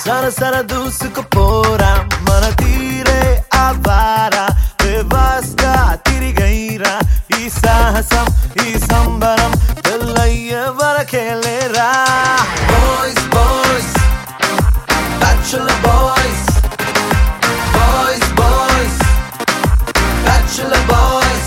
సరసర దూసుకుపోరా మన తీరే ఆవారా బేవాస్గా తిరిగైరా ఈ సాహసం ఈ సంబరం పెళ్ళయ్యే వరకేలేరా boys boys bachelor boys boys boys bachelor boys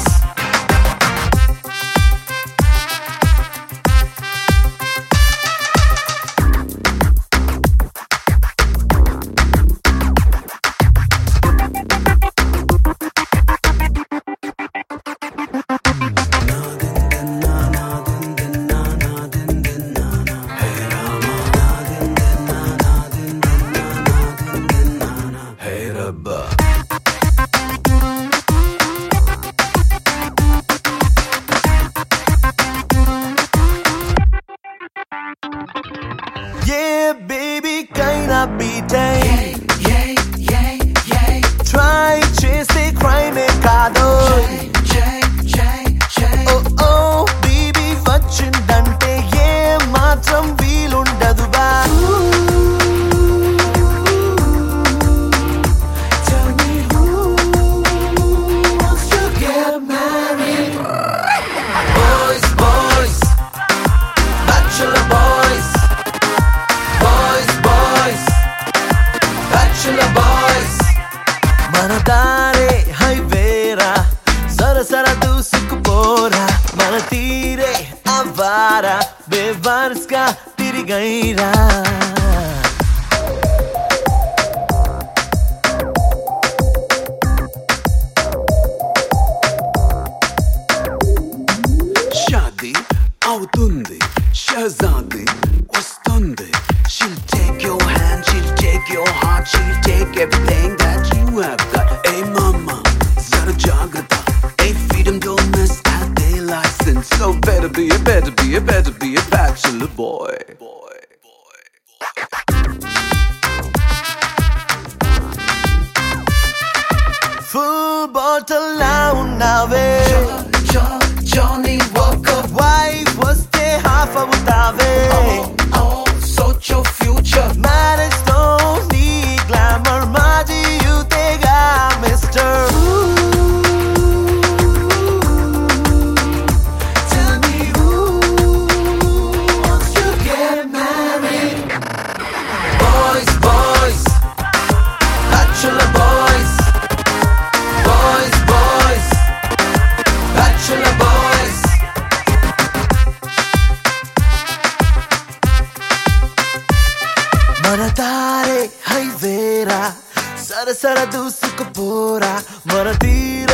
Yeah, baby, kinda beat Try chase crime కాదో Oh oh, baby, వచ్చిందంటే ఏ మాత్రం వీలుండదు బా Tell me who wants to get married Boys, boys, bachelor boys మన దారే హైవేరా సరసర దూసుకుపోరా మన తీరే అవారా బేవార్స్గా తిరిగైరా షాదీ అవుతుంది షహజాది వస్తుంది She'll take your hand, she'll take your heart, she'll take everything that you have got. Hey mama, zara jagrata. Hey freedom don't miss out their license. So better be a bachelor boy. Full bottle లా ఉన్నావే Johnny Walker, wife వస్తే half అవుతావే sort your future. Marriage తో నీ glamour మాజీ యూతేగా mister Tell me who wants to get married Boys, boys, bachelor boys Boys, boys, bachelor boys మన దారే హైవేరా సరసర దూసుకుపోరా మన తీర